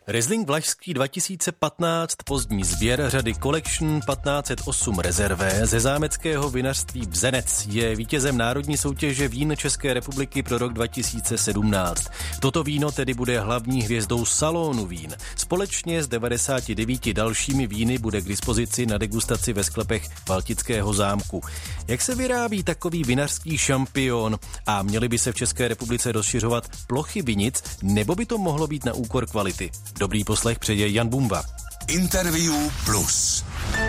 Riesling Vlašský 2015, pozdní sběr řady Collection 1508 Rezervé ze zámeckého vinařství Bzenec je vítězem národní soutěže vín České republiky pro rok 2017. Toto víno tedy bude hlavní hvězdou salonu vín. Společně s 99 dalšími víny bude k dispozici na degustaci ve sklepech Valtického zámku. Jak se vyrábí takový vinařský šampion a měly by se v České republice rozšiřovat plochy vinic, nebo by to mohlo být na úkor kvality? Dobrý poslech přeje Jan Bumba. Interview Plus.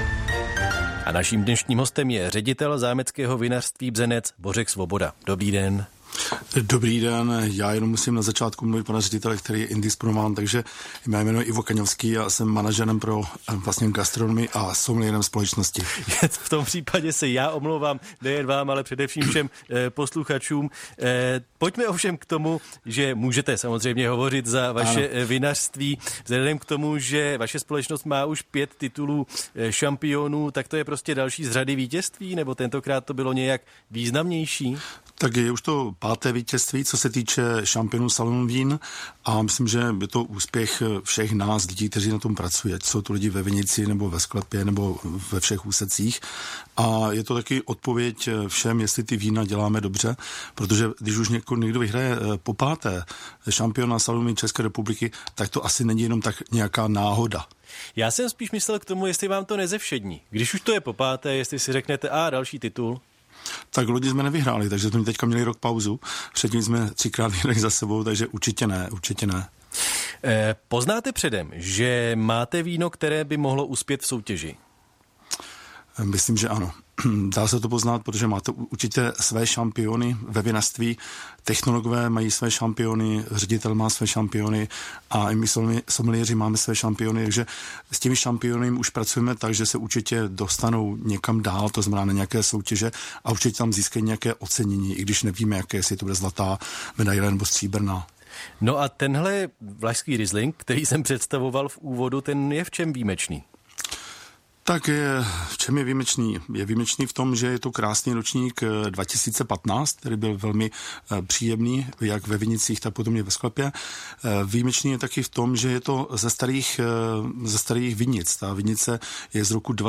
A naším dnešním hostem je ředitel zámeckého vinařství Bzenec Bořek Svoboda. Dobrý den. Dobrý den, já jenom musím na začátku mluvit pana ředitele, který je indisponován, takže mé jméno je Ivo Kaňovský a jsem manažerem pro vlastně gastronomii a sommelierem společnosti. V tom případě se já omlouvám nejen vám, ale především všem posluchačům. Pojďme ovšem k tomu, že můžete samozřejmě hovořit za vaše vinařství. Vzhledem k tomu, že vaše společnost má už 5 titulů šampionů, tak to je prostě další z řady vítězství, nebo tentokrát to bylo nějak významnější? Tak je už to 5. vítězství, co se týče šampionů salonu vín a myslím, že je to úspěch všech nás, lidí, kteří na tom pracují, ať jsou to lidi ve vinici nebo ve sklepě nebo ve všech úsecích. A je to taky odpověď všem, jestli ty vína děláme dobře, protože když už někdo vyhraje po 5. šampiona salonu vín České republiky, tak to asi není jenom tak nějaká náhoda. Já jsem spíš myslel k tomu, jestli vám to nezevšední. Když už to je po 5., jestli si řeknete, další titul. Tak lodi jsme nevyhráli, takže jsme teďka měli rok pauzu. Předtím jsme 3krát vyhráli za sebou, takže určitě ne. Poznáte předem, že máte víno, které by mohlo uspět v soutěži? Myslím, že ano. Dá se to poznat, protože máte určitě své šampiony ve vinařství, technologové mají své šampiony, ředitel má své šampiony a i my sommeliéři máme své šampiony, takže s těmi šampiony už pracujeme tak, že se určitě dostanou někam dál, to znamená na nějaké soutěže a určitě tam získají nějaké ocenění, i když nevíme, jaké, jestli to bude zlatá medaile nebo stříbrná. No a tenhle vlašský Riesling, který jsem představoval v úvodu, ten je v čem výjimečný? Tak v čem je výjimečný? Je výjimečný v tom, že je to krásný ročník 2015, který byl velmi příjemný, jak ve vinicích, tak potom je ve sklepě. Výjimečný je taky v tom, že je to ze starých vinic. Ta vinice je z roku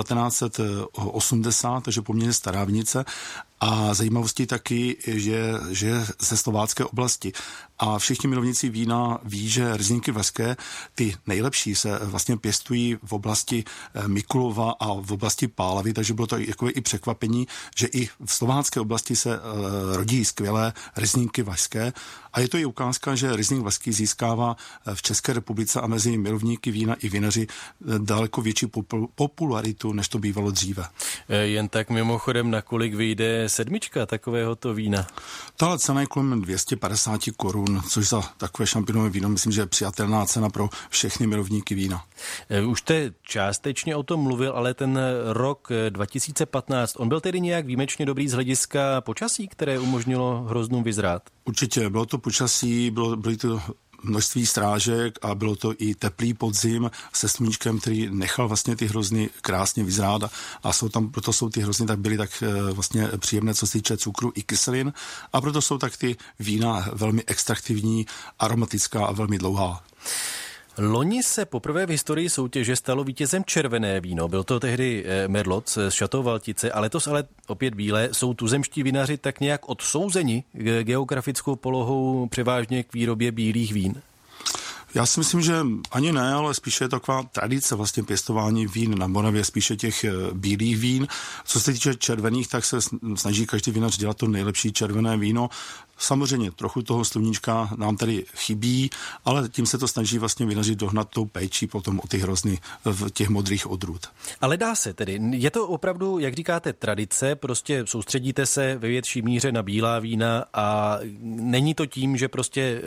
1980, takže poměrně stará vinice. A zajímavostí taky, že je ze slovácké oblasti. A všichni milovníci vína ví, že Rieslingy vlašské, ty nejlepší, se vlastně pěstují v oblasti Mikulova a v oblasti Pálavy, takže bylo to takové i překvapení, že i v slovácké oblasti se rodí skvělé Rieslingy vlašské. A je to i ukázka, že Riesling vlašský získává v České republice a mezi milovníky vína i vinaři daleko větší popularitu, než to bývalo dříve. Jen tak mimochodem, nakolik vyjde 7 takovéhoto vína? Tahle cena je kolem 250 korun, což za takové šampionové víno myslím, že je přijatelná cena pro všechny milovníky vína. Už jste částečně o tom mluvil, ale ten rok 2015, on byl tedy nějak výjimečně dobrý z hlediska počasí, které umožnilo hroznům vyzrát? Určitě, bylo to počasí, byly to množství strážek a bylo to i teplý podzim se sluníčkem, který nechal vlastně ty hrozny krásně vyzrát a proto jsou ty hrozny byly tak vlastně příjemné, co se týče cukru i kyselin a proto jsou tak ty vína velmi extraktivní, aromatická a velmi dlouhá. Loni se poprvé v historii soutěže stalo vítězem červené víno. Byl to tehdy Merlot z Chateau Valtice a letos ale opět bílé. Jsou tuzemští vinaři tak nějak odsouzeni geografickou polohou převážně k výrobě bílých vín? Já si myslím, že ani ne, ale spíše je taková tradice vlastně pěstování vín na Moravě, spíše těch bílých vín. Co se týče červených, tak se snaží každý vinař dělat to nejlepší červené víno. Samozřejmě trochu toho sluníčka nám tady chybí, ale tím se to snaží vlastně vinaři dohnat tou péčí potom o ty hrozny v těch modrých odrůd. Ale dá se tedy. Je to opravdu, jak říkáte, tradice, prostě soustředíte se ve větší míře na bílá vína a není to tím, že prostě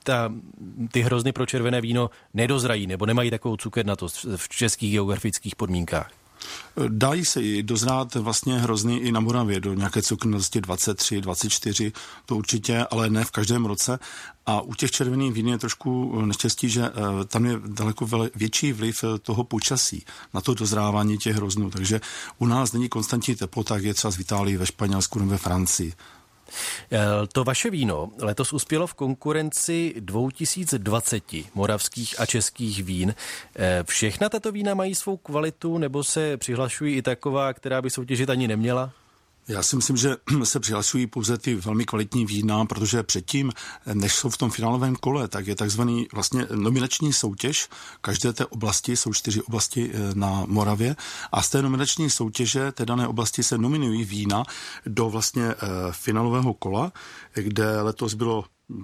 ty hrozny pro červené víno nedozrají nebo nemají takovou cukernatos v českých geografických podmínkách? Dají se i dozrát vlastně hrozny i na Moravě do nějaké cukrnosti 23, 24, to určitě, ale ne v každém roce. A u těch červených vín je trošku neštěstí, že tam je daleko větší vliv toho počasí na to dozrávání těch hroznů. Takže u nás není konstantní teplota, jak je třeba v Itálii, ve Španělsku nebo ve Francii. To vaše víno letos uspělo v konkurenci 2020 moravských a českých vín. Všechna tato vína mají svou kvalitu, nebo se přihlašují i taková, která by soutěžit ani neměla? Já si myslím, že se přihlasují pouze ty velmi kvalitní vína, protože předtím, než jsou v tom finálovém kole, tak je takzvaný vlastně nominační soutěž. Každé té oblasti, jsou 4 oblasti na Moravě, a z té nominační soutěže té dané oblasti se nominují vína do vlastně finálového kola, kde letos bylo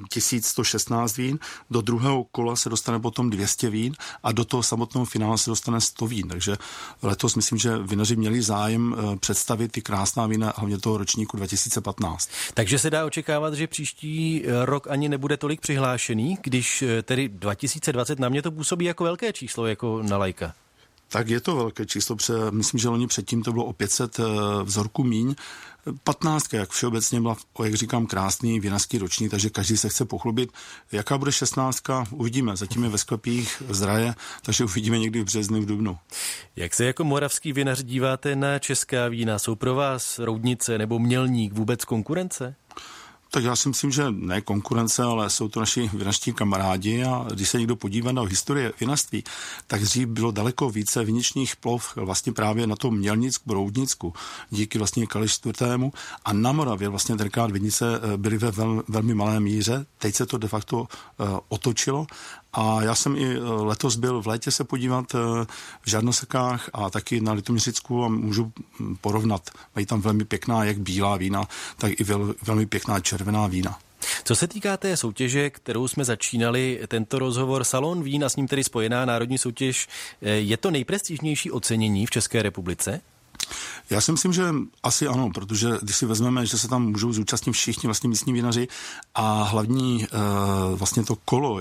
1116 vín, do druhého kola se dostane potom 200 vín a do toho samotného finále se dostane 100 vín. Takže letos myslím, že vinaři měli zájem představit ty krásná vína, hlavně toho ročníku 2015. Takže se dá očekávat, že příští rok ani nebude tolik přihlášený, když tedy 2020 na mě to působí jako velké číslo, jako na laika. Tak je to velké číslo, myslím, že loni předtím to bylo o 500 vzorků míň. 15, jak všeobecně byla, jak říkám, krásný vinařský ročník, takže každý se chce pochlubit. Jaká bude 16, uvidíme. Zatím je ve sklepích zraje, takže uvidíme někdy v březnu, v dubnu. Jak se jako moravský vinař díváte na česká vína? Jsou pro vás Roudnice nebo Mělník vůbec konkurence? Tak já si myslím, že ne konkurence, ale jsou to naši vinařští kamarádi, a když se někdo podívá na historii vinařství, tak dřív bylo daleko více viničních ploch vlastně právě na tom Mělnicku, Roudnicku, díky vlastně Karlu IV. A na Moravě vlastně tenkrát vinice byly ve velmi malé míře, teď se to de facto otočilo. A já jsem i letos byl v létě se podívat v Žarnosekách a taky na Litoměřicku a můžu porovnat. Mají tam velmi pěkná jak bílá vína, tak i velmi pěkná červená vína. Co se týká té soutěže, kterou jsme začínali, tento rozhovor Salon vín a s ním tedy spojená národní soutěž, je to nejprestižnější ocenění v České republice? Já si myslím, že asi ano, protože když si vezmeme, že se tam můžou zúčastnit všichni vlastně místní vinaři a hlavní vlastně to kolo,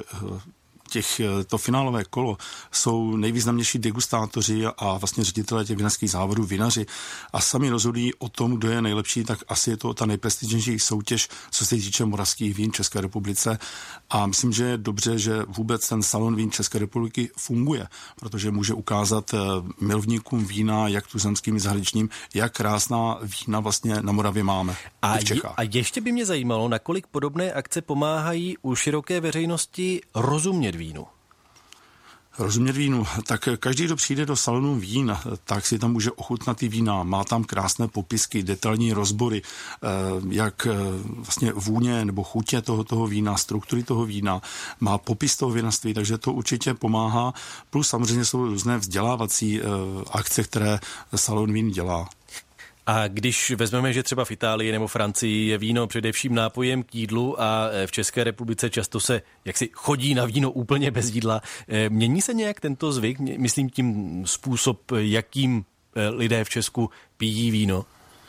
to finálové kolo jsou nejvýznamnější degustátoři a vlastně ředitelé těch vinařských závodů, vinaři, a sami rozhodují o tom, kdo je nejlepší, tak asi je to ta nejprestižnější soutěž, co se týče moravských vín v České republice. A myslím, že je dobře, že vůbec ten salon vín České republiky funguje, protože může ukázat milovníkům vína, jak tuzemským i zahraničním, jak krásná vína vlastně na Moravě máme v Čechách. A ještě by mě zajímalo, nakolik podobné akce pomáhají u široké veřejnosti rozumět vínu. Rozumět vínu, tak každý, kdo přijde do salonu vín, tak si tam může ochutnat ty vína. Má tam krásné popisky, detailní rozbory, jak vlastně vůně nebo chutě toho vína, struktury toho vína, má popis toho vinařství, takže to určitě pomáhá. Plus samozřejmě jsou různé vzdělávací akce, které salon vín dělá. A když vezmeme, že třeba v Itálii nebo Francii je víno především nápojem k jídlu a v České republice často se jaksi chodí na víno úplně bez jídla, mění se nějak tento zvyk? Myslím tím způsob, jakým lidé v Česku pijí víno?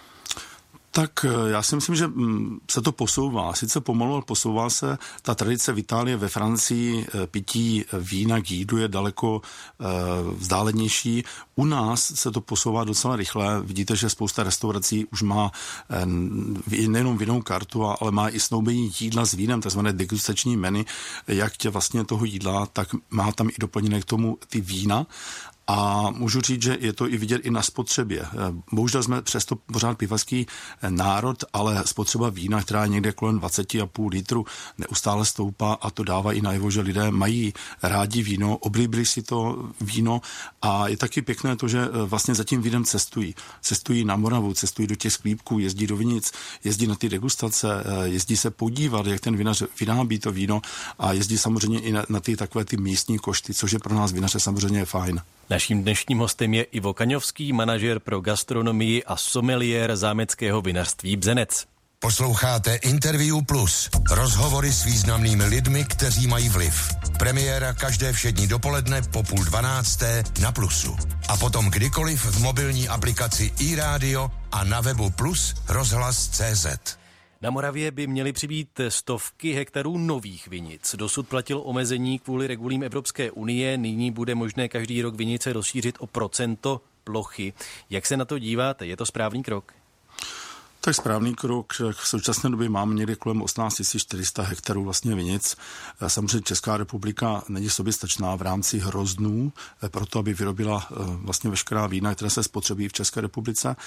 Tak já si myslím, že se to posouvá. Sice pomalu, ale posouvá se. Ta tradice v Itálii, ve Francii pití vína k jídlu je daleko vzdálenější. U nás se to posouvá docela rychle. Vidíte, že spousta restaurací už má nejenom vinnou kartu, ale má i snoubení jídla s vínem, takzvané degustační menu, jak tě vlastně toho jídla, tak má tam i doplněné k tomu ty vína. A můžu říct, že je to i vidět i na spotřebě. Bohužel jsme přesto pořád pivařský národ, ale spotřeba vína, která je někde kolem 20,5 litru, neustále stoupá, a to dává i najevo, že lidé mají rádi víno, oblíbili si to víno, a je taky pěkné to, že vlastně za tím vínem cestují. Cestují na Moravu, cestují do těch sklípků, jezdí do vinic, jezdí na ty degustace, jezdí se podívat, jak ten vinař vyrábí to víno, a jezdí samozřejmě i na ty takové ty místní košty, což je pro nás vinaře samozřejmě fajn. Naším dnešním hostem je Ivo Kaňovský, manažer pro gastronomii a someliér zámeckého vinařství Bzenec. Posloucháte Interview Plus. Rozhovory s významnými lidmi, kteří mají vliv. Premiéra každé všední dopoledne po 11:30 na Plusu. A potom kdykoliv v mobilní aplikaci iRádio a na webu Plus rozhlas.cz. Na Moravě by měly přibýt stovky hektarů nových vinic. Dosud platilo omezení kvůli regulím Evropské unie, nyní bude možné každý rok vinice rozšířit o procento plochy. Jak se na to díváte? Je to správný krok? Tak správný krok. V současné době máme někde kolem 18 400 hektarů vlastně vinic. Samozřejmě Česká republika není soběstačná v rámci hroznů, proto aby vyrobila vlastně veškerá vína, které se spotřebí v České republice.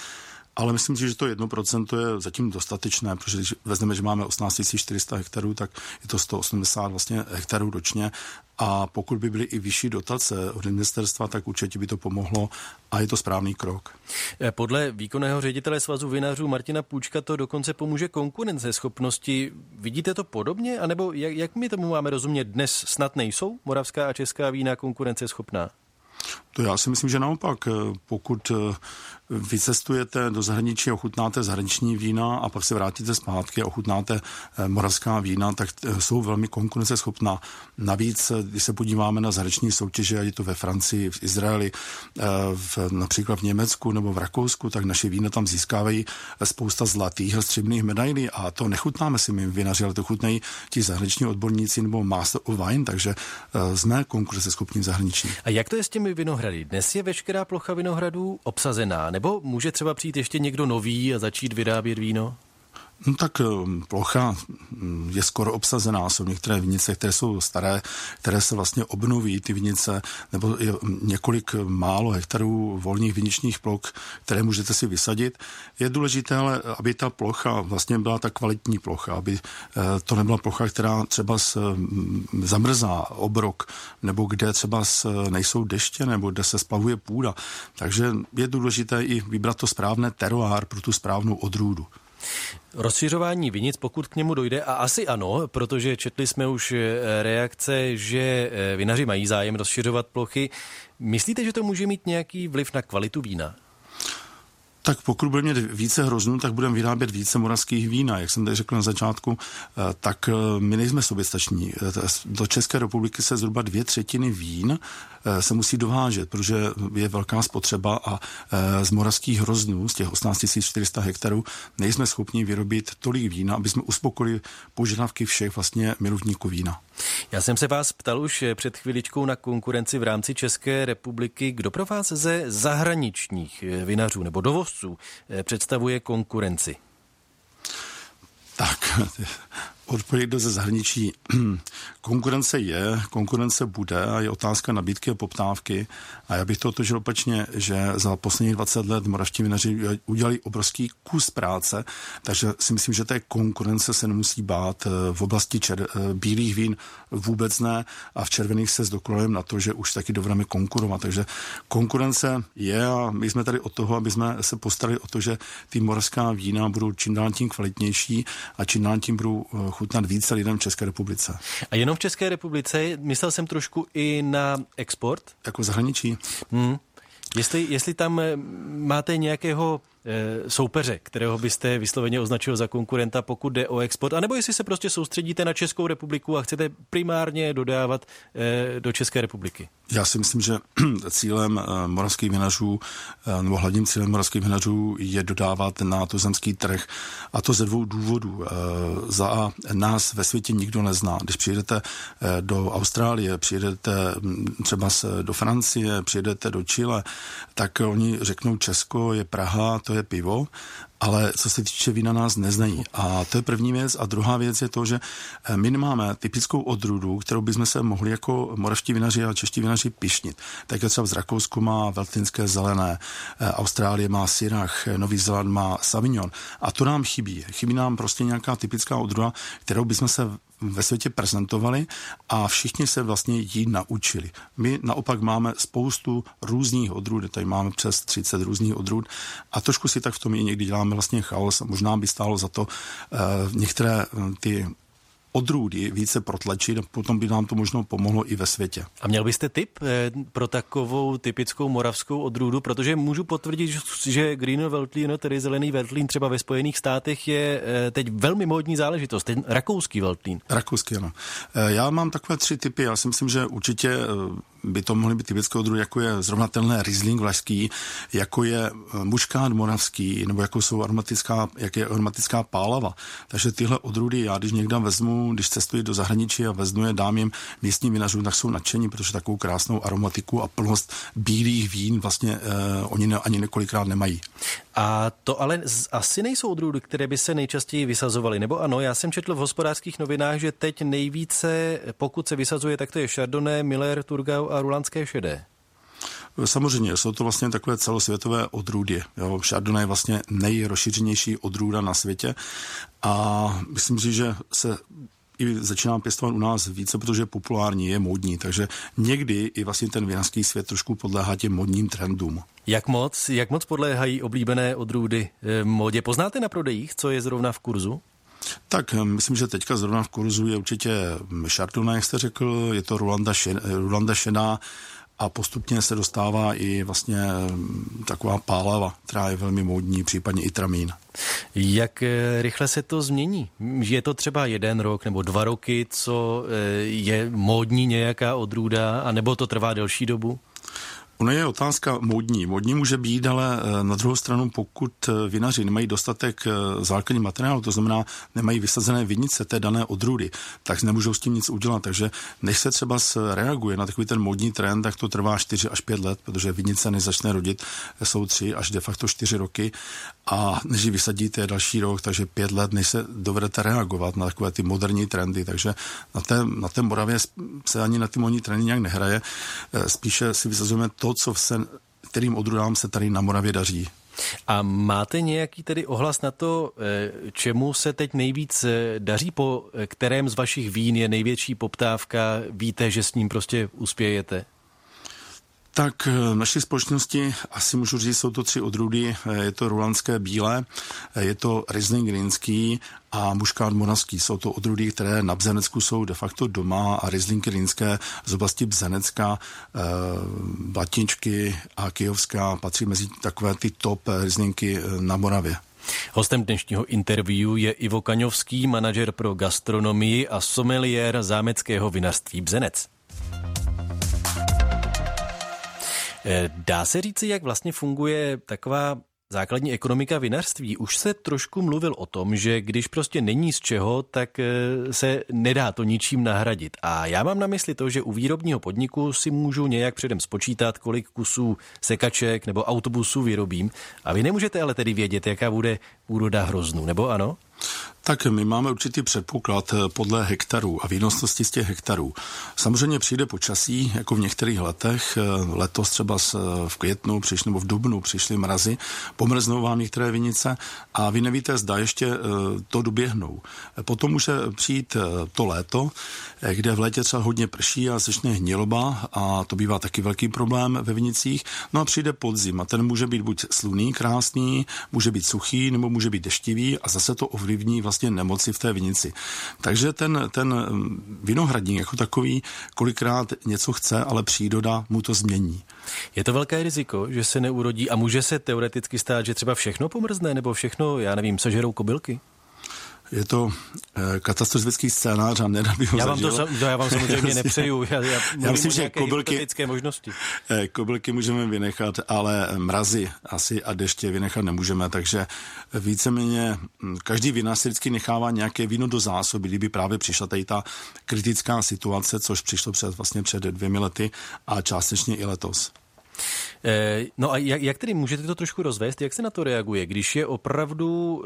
ale myslím si, že to 1% je zatím dostatečné, protože když vezmeme, že máme 18 400 hektarů, tak je to 180 vlastně hektarů ročně a pokud by byly i vyšší dotace od ministerstva, tak určitě by to pomohlo a je to správný krok. Podle výkonného ředitele Svazu vinařů Martina Půčka to dokonce pomůže konkurenceschopnosti. Vidíte to podobně? A nebo jak my tomu máme rozumět? Dnes snad nejsou moravská a česká vína konkurenceschopná? To já si myslím, že naopak, pokud vycestujete do zahraničí a ochutnáte zahraniční vína a pak se vrátíte zpátky a ochutnáte moravská vína, tak jsou velmi konkurenceschopná. Navíc, když se podíváme na zahraniční soutěže, ať je to ve Francii, v Izraeli, například v Německu nebo v Rakousku, tak naše vína tam získávají spousta zlatých a stříbrných medailí a to nechutnáme si my vinaři, ale to chutnají ti zahraniční odborníci nebo Master of Wine, takže jsme konkurenceschopní v zahraničí. A jak to je s těmi vinohrady? Dnes je veškerá plocha vinohradů obsazená, nebo může třeba přijít ještě někdo nový a začít vyrábět víno? No tak plocha je skoro obsazená. Jsou některé vinice, které jsou staré, které se vlastně obnoví ty vinice, nebo je několik málo hektarů volných viničních ploch, které můžete si vysadit. Je důležité, ale aby ta plocha vlastně byla ta kvalitní plocha, aby to nebyla plocha, která třeba zamrzá obrok, nebo kde třeba nejsou deště, nebo kde se splavuje půda. Takže je důležité i vybrat to správné teroár pro tu správnou odrůdu. Rozšiřování vinic, pokud k němu dojde, a asi ano, protože četli jsme už reakce, že vinaři mají zájem rozšiřovat plochy. Myslíte, že to může mít nějaký vliv na kvalitu vína? Tak pokud budeme mít více hroznů, tak budeme vyrábět více moravských vína. Jak jsem tady řekl na začátku, tak my nejsme soběstační. Do České republiky se zhruba 2/3 vín se musí dovážet, protože je velká spotřeba a z moravských hroznů, z těch 18 400 hektarů, nejsme schopni vyrobit tolik vína, aby jsme uspokojili požadavky všech vlastně milovníků vína. Já jsem se vás ptal už před chviličkou na konkurenci v rámci České republiky. Kdo pro vás ze zahraničních vinařů nebo dovozců představuje konkurenci? Tak, odpověď ze zahraničí. Konkurence bude a je otázka nabídky a poptávky. A já bych to otočil opačně, že za posledních 20 let moravští vinaři udělali obrovský kus práce, takže si myslím, že té konkurence se nemusí bát. V oblasti bílých vín vůbec ne a v červených se zdokonalujeme na to, že už taky dovedeme konkurovat. Takže konkurence je a my jsme tady od toho, aby jsme se postarali o to, že ty moravská vína budou čím dál tím kvalitnější a čím dál tím budou chutnat více lidem v České republice. A jenom v České republice? Myslel jsem trošku i na export? Jako zahraničí. Jestli tam máte nějakého soupeře, kterého byste vysloveně označil za konkurenta, pokud jde o export, anebo jestli se prostě soustředíte na Českou republiku a chcete primárně dodávat do České republiky? Já si myslím, že cílem moravských vinařů, nebo hlavním cílem moravských vinařů je dodávat na tuzemský trh, a to ze 2 důvodů. Za nás ve světě nikdo nezná. Když přijedete do Austrálie, přijedete třeba do Francie, přijedete do Chile, tak oni řeknou Česko je Praha, to je pivo, ale co se týče vína, nás neznají. A to je první věc. A druhá věc je to, že my nemáme typickou odrůdu, kterou bychom se mohli jako moravští vinaři a čeští vinaři pyšnit. Tak třeba z Rakousku má veltlínské zelené, Austrálie má Syrah, Nový Zéland má Sauvignon. A to nám chybí. Chybí nám prostě nějaká typická odrůda, kterou bychom se ve světě prezentovali a všichni se vlastně jí naučili. My naopak máme spoustu různých odrůd, tady máme přes 30 různých odrůd a trošku si tak v tom i někdy děláme vlastně chaos. Možná by stálo za to některé ty odrůdy více protlačit a potom by nám to možná pomohlo i ve světě. A měl byste tip pro takovou typickou moravskou odrůdu, protože můžu potvrdit, že Green Veltlín, tedy zelený Veltlín třeba ve Spojených státech je teď velmi módní záležitost, ten rakouský Veltlín. Rakouský, ano. Já mám takové 3 typy, já si myslím, že určitě by to mohly být typické odrůdy, jako je zrovna tenhle Riesling vlašský, jako je muškát moravský, nebo jako jsou jak je aromatická pálava. Takže tyhle odrůdy já, když někde vezmu, když cestuji do zahraničí a vezmu je, dám jim místním vinařům, tak jsou nadšení, protože takovou krásnou aromatiku a plnost bílých vín vlastně oni ani několikrát nemají. A to ale asi nejsou odrůdy, které by se nejčastěji vysazovaly, nebo ano? Já jsem četl v Hospodářských novinách, že teď nejvíce, pokud se vysazuje, tak to je Chardonnay, Miller, Thurgau a Rulandské šedé. Samozřejmě, jsou to vlastně takové celosvětové odrůdy. Jo. Chardonnay je vlastně nejrozšířenější odrůda na světě a myslím si, že se i začíná pěstovat u nás více, protože je populární, je módní, takže někdy i vlastně ten vinařský svět trošku podléhá těm módním trendům. Jak moc podléhají oblíbené odrůdy módě? Poznáte na prodejích, co je zrovna v kurzu? Tak myslím, že teďka zrovna v kurzu je určitě Chardonnay, jak jste řekl, je to Rolanda šedá a postupně se dostává i vlastně taková pálava, která je velmi módní, případně i tramín. Jak rychle se to změní? Je to třeba 1 rok nebo 2 roky, co je módní nějaká odrůda, anebo to trvá delší dobu? Ono je otázka módní. Módní může být, ale na druhou stranu, pokud vinaři nemají dostatek základní materiálu, to znamená, nemají vysazené vinice té dané odrůdy, tak nemůžou s tím nic udělat. Takže než se třeba reaguje na takový ten módní trend, tak to trvá 4 až 5 let, protože vinice, než začne rodit, jsou 3 až de facto 4 roky a než ji vysadíte další rok, takže 5 let, než se dovedete reagovat na takové ty moderní trendy. Takže na té Moravě se ani na ty módní trendy nějak nehraje. Spíše si vysazujeme to, kterým odrůdám se tady na Moravě daří. A máte nějaký tedy ohlas na to, čemu se teď nejvíc daří, po kterém z vašich vín je největší poptávka, víte, že s ním prostě uspějete? Tak v naší společnosti asi můžu říct, jsou to 3 odrůdy, je to rulandské bílé, je to Riesling rýnský a Muscat moravský. Jsou to odrůdy, které na Bzenecku jsou de facto doma a Rieslingy rýnské z oblasti Bzenecka, Blatničky a Kyjovská patří mezi takové ty top Rieslingy na Moravě. Hostem dnešního interview je Ivo Kaňovský, manažer pro gastronomii a sommeliér zámeckého vinařství Bzenec. Dá se říci, jak vlastně funguje taková základní ekonomika vinařství? Už se trošku mluvil o tom, že když prostě není z čeho, tak se nedá to ničím nahradit. A já mám na mysli to, že u výrobního podniku si můžu nějak předem spočítat, kolik kusů sekaček nebo autobusů vyrobím. A vy nemůžete ale tedy vědět, jaká bude úroda hroznů, nebo ano? Tak my máme určitý předpoklad podle hektarů a výnosnosti z těch hektarů. Samozřejmě přijde počasí, jako v některých letech. Letos třeba v květnu nebo v dubnu přišly mrazy, pomrznou vám některé vinice a vy nevíte, zda ještě to doběhnou. Potom může přijít to léto, kde v létě třeba hodně prší a začne hniloba a to bývá taky velký problém ve vinicích. No a přijde podzim a ten může být buď slunný, krásný, může být suchý nebo může být deštivý a zase to ovlivní vlastně nemoci v té vinici. Takže ten vinohradník jako takový kolikrát něco chce, ale příroda mu to změní. Je to velké riziko, že se neurodí a může se teoreticky stát, že třeba všechno pomrzne nebo všechno, já nevím, sežerou kobylky? Je to katastrofický scénář a nerad bych ho zažil. Já vám samozřejmě nepřeju. Já myslím, že kobylky můžeme vynechat, ale mrazy asi a deště vynechat nemůžeme, takže víceméně každý vinař si vždycky nechává nějaké víno do zásoby, kdyby právě přišla tady ta kritická situace, což přišlo před 2 lety a částečně i letos. No a jak tedy můžete to trošku rozvést, jak se na to reaguje, když je opravdu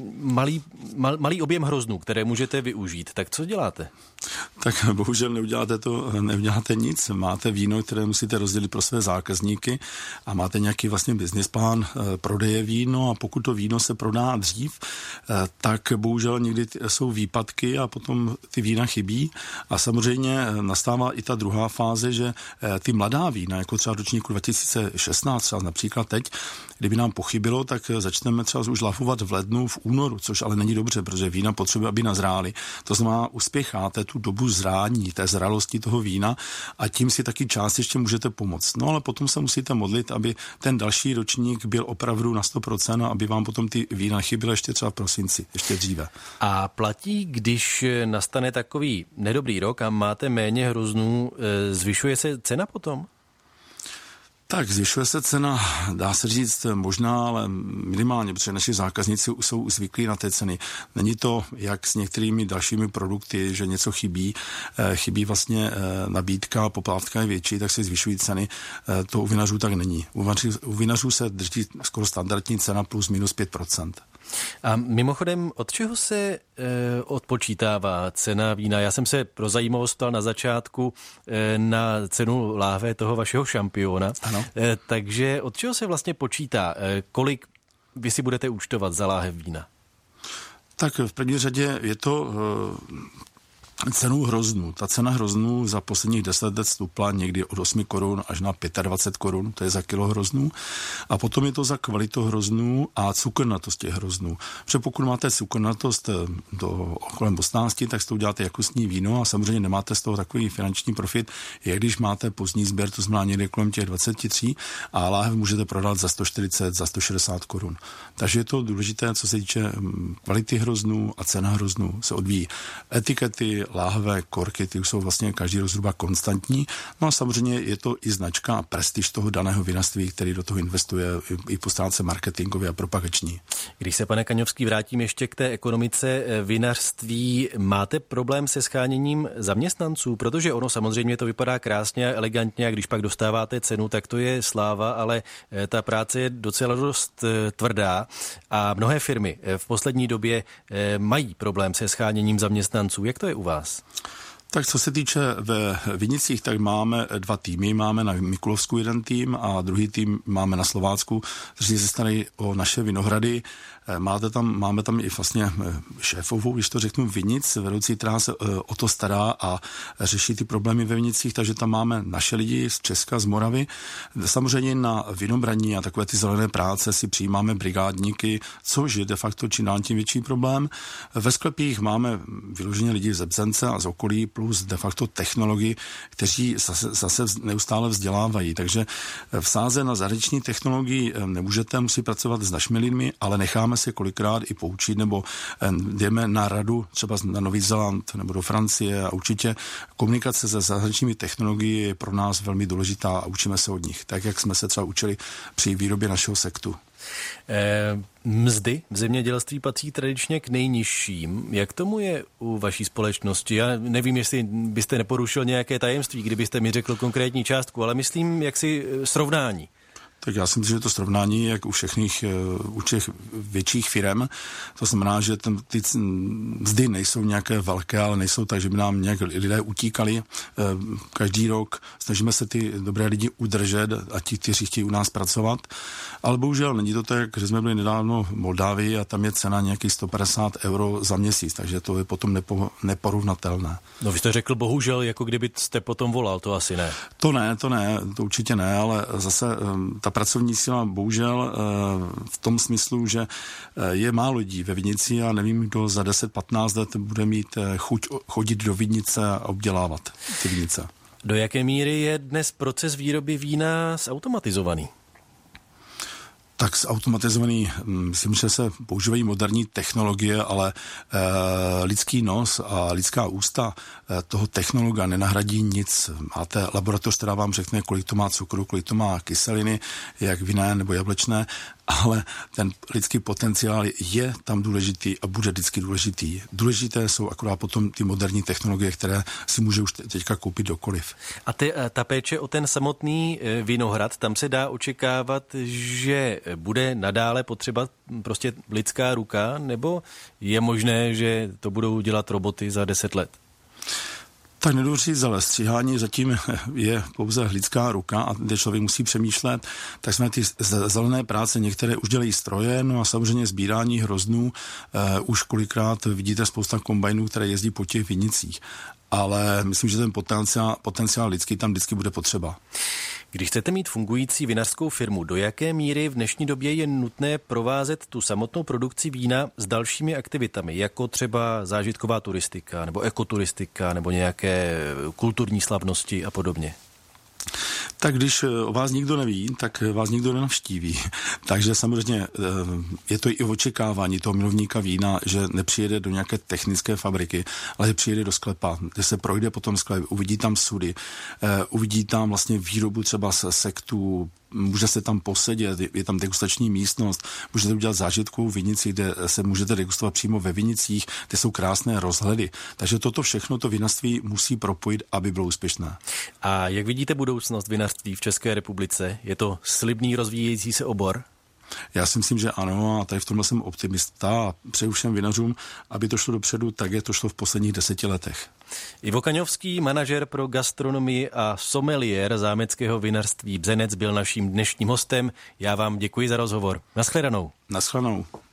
malý objem hroznů, které můžete využít, tak co děláte? Tak bohužel neuděláte nic. Máte víno, které musíte rozdělit pro své zákazníky a máte nějaký vlastně business plán prodeje víno a pokud to víno se prodá dřív, tak bohužel někdy jsou výpadky a potom ty vína chybí a samozřejmě nastává i ta druhá fáze, že ty mladá vína, jako třeba ročníku 2016, třeba například teď, kdyby nám pochybilo, tak začneme třeba už lafovat v lednu, v únoru, což ale není dobře, protože vína potřebuje, aby nazrály. To znamená, uspěcháte tu dobu zrání, té zralosti toho vína a tím si taky částečně můžete pomoct. No ale potom se musíte modlit, aby ten další ročník byl opravdu na 100% a aby vám potom ty vína chyběly ještě třeba v prosinci, ještě dříve. A platí, když nastane takový nedobrý rok a máte méně hroznů, zvyšuje se cena potom? Tak zvyšuje se cena, dá se říct možná, ale minimálně, protože naši zákazníci jsou zvyklí na té ceny. Není to jak s některými dalšími produkty, že něco chybí vlastně nabídka, poptávka je větší, tak se zvyšují ceny. To u vinařů tak není. U vinařů se drží skoro standardní cena plus minus 5%. A mimochodem, od čeho se odpočítává cena vína? Já jsem se pro zajímavost ptal na začátku na cenu láhve toho vašeho šampiona. Ano. Takže od čeho se vlastně počítá? Kolik vy si budete účtovat za láhev vína? Tak v první řadě je to cenu hroznů. Ta cena hroznů za posledních 10 let stupla někdy od 8 korun až na 25 korun, to je za kilo hroznů. A potom je to za kvalitu hroznů a cukrnatost těch hroznů. Protože pokud máte cukrnatost kolem 18, tak z toho uděláte jakostní víno a samozřejmě nemáte z toho takový finanční profit, jak když máte pozdní sběr, to znamená někde kolem těch 23 a láhev můžete prodat za 140, za 160 korun. Takže je to důležité, co se týče kvality hroznů a cena hroznů se odvíjí. Etikety, láhve, korky, ty jsou vlastně každý rok zhruba konstantní. No a samozřejmě je to i značka a prestiž toho daného vinařství, který do toho investuje i po stránce marketingově a propagační. Když se, pane Kaňovský, vrátím ještě k té ekonomice vinařství, máte problém se sháněním zaměstnanců? Protože ono samozřejmě to vypadá krásně a elegantně a když pak dostáváte cenu, tak to je sláva, ale ta práce je docela dost tvrdá a mnohé firmy v poslední době mají problém se sháněním zaměstnanců. Jak to je u vás? Tak co se týče ve Vinicích, tak máme 2 týmy. Máme na Mikulovsku jeden tým a druhý tým máme na Slovácku, kteří se starají o naše vinohrady. Máme tam i vlastně šéfovou, když to řeknu, Vinic, vedoucí, která se o to stará a řeší ty problémy ve Vinicích, takže tam máme naše lidi z Česka, z Moravy. Samozřejmě na vinobraní a takové ty zelené práce si přijímáme brigádníky, což je de facto čím dál tím větší problém. Ve sklepích máme vyloženě lidi z Bzence a z okolí plus de facto technologi, kteří zase neustále vzdělávají. Takže v sáze na zahraniční technologii nemůžete, musí pracovat s našimi lidmi, ale necháme se kolikrát i poučit, nebo jdeme na radu třeba na Nový Zéland nebo do Francie a určitě komunikace se zahraničními technologií je pro nás velmi důležitá a učíme se od nich, tak jak jsme se třeba učili při výrobě našeho sektu. Mzdy v zemědělství patří tradičně k nejnižším. Jak tomu je u vaší společnosti? Já nevím, jestli byste neporušil nějaké tajemství, kdybyste mi řekl konkrétní částku, ale myslím jaksi srovnání. Tak já si myslím, že to srovnání je jak u těch větších firem. To znamená, že ty mzdy nejsou nějaké velké, ale nejsou tak, že by nám nějak lidé utíkali každý rok. Snažíme se ty dobré lidi udržet a ti, kteří chtějí u nás pracovat. Ale bohužel není to tak, že jsme byli nedávno v Moldávii a tam je cena nějakých 150 € za měsíc, takže to je potom neporovnatelné. No vy jste řekl bohužel, jako kdybyste potom volal, to asi ne. To určitě ne, ale zase ta pracovní síla bohužel v tom smyslu, že je málo lidí ve vinici a nevím, kdo za 10-15 let bude mít chuť chodit do vinice a obdělávat ty vinice. Do jaké míry je dnes proces výroby vína zautomatizovaný? Tak zautomatizovaný, myslím, že se používají moderní technologie, ale lidský nos a lidská ústa toho technologa nenahradí nic. Máte laboratoř, která vám řekne, kolik to má cukru, kolik to má kyseliny, jak vinné nebo jablečné, ale ten lidský potenciál je tam důležitý a bude vždycky důležitý. Důležité jsou akorát potom ty moderní technologie, které si může už teďka koupit dokoliv. A ta péče o ten samotný vinohrad, tam se dá očekávat, že bude nadále potřeba prostě lidská ruka, nebo je možné, že to budou dělat roboty za 10 let? Tak nedůležitý za stříhání zatím je pouze lidská ruka a kde člověk musí přemýšlet, tak jsme ty zelené práce, některé už dělají stroje, no a samozřejmě sbírání hroznů, už kolikrát vidíte spousta kombajnů, které jezdí po těch vinicích. Ale myslím, že ten potenciál lidský tam vždycky bude potřeba. Když chcete mít fungující vinařskou firmu, do jaké míry v dnešní době je nutné provázet tu samotnou produkci vína s dalšími aktivitami, jako třeba zážitková turistika, nebo ekoturistika, nebo nějaké kulturní slavnosti a podobně? Tak když o vás nikdo neví, tak vás nikdo nenavštíví. Takže samozřejmě je to i očekávání toho milovníka vína, že nepřijede do nějaké technické fabriky, ale že přijede do sklepa, kde se projde po tom sklepě, uvidí tam sudy, uvidí tam vlastně výrobu třeba z sektů, může se tam posedět, je tam degustační místnost, můžete udělat zážitkovou vinici, kde se můžete degustovat přímo ve vinicích, kde jsou krásné rozhledy. Takže toto všechno to vinařství musí propojit, aby bylo úspěšné. A jak vidíte budoucnost vinařství v České republice? Je to slibný rozvíjející se obor? Já si myslím, že ano, a tady v tomhle jsem optimista a přeju všem vinařům, aby to šlo dopředu tak, jak to šlo v posledních 10 letech. Ivo Kaňovský, manažer pro gastronomii a sommeliér zámeckého vinařství Bzenec, byl naším dnešním hostem. Já vám děkuji za rozhovor. Naschledanou. Naschledanou.